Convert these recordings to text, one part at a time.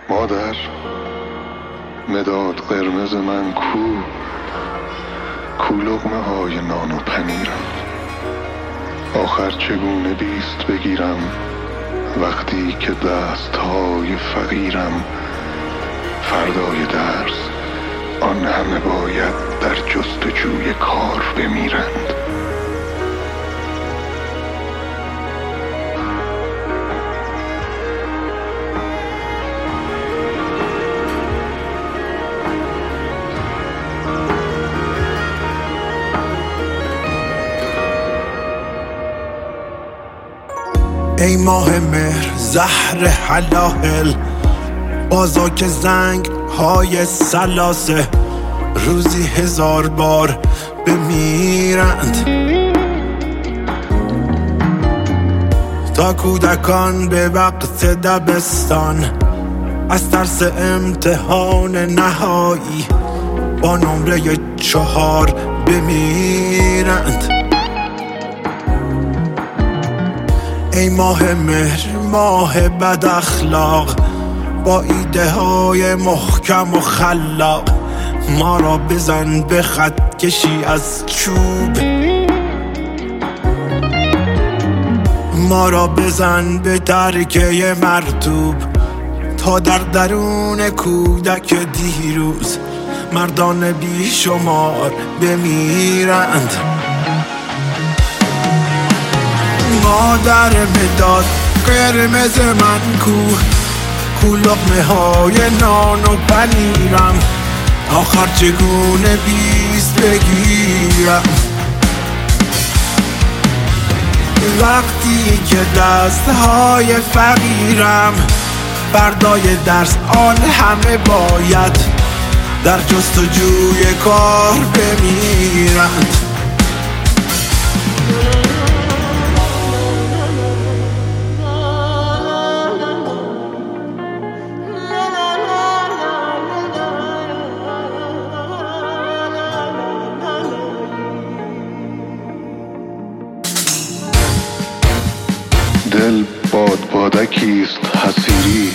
مادر، مداد قرمز من کو لقمه های نان و پنیرم. آخر چگونه بیست بگیرم وقتی که دست های فقیرم. فردای درس آن همه باید در جستجوی کار بمیرند. ای ماه مهر زهر حلاهل، بازا که زنگ های سلاسه روزی 1000 بار بمیرند. تا کودکان به وقت دبستان از ترس امتحان نهایی با نمره 4 بمیرند. ای ماه مهر ماه بد اخلاق، با ایده های محکم و خلاق ما را بزن به خط کشی از چوب. ما را بزن به ترکه مرطوب تا در درون کودک دیروز مردان بیشمار بمیرند. مادر مداد قرمز من کو لقمه های نان و پنیرم. آخر چگونه بیست بگیرم وقتی که دست های فقیرم. فردای درس آن همه باید در جستجوی کار بمیرند. دل بادکیست حسیری،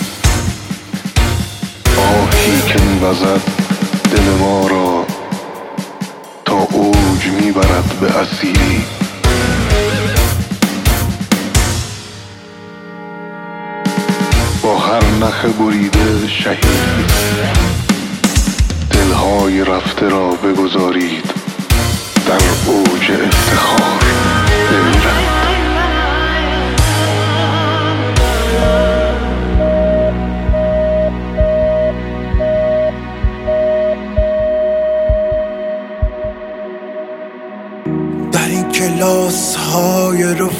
آهی که می‌وزد دل ما را تا اوج میبرد به اسیری. با هر نخ بریده شهید دلهای رفته را بگذارید در اوج افتخار بمیرند. در این کلاس های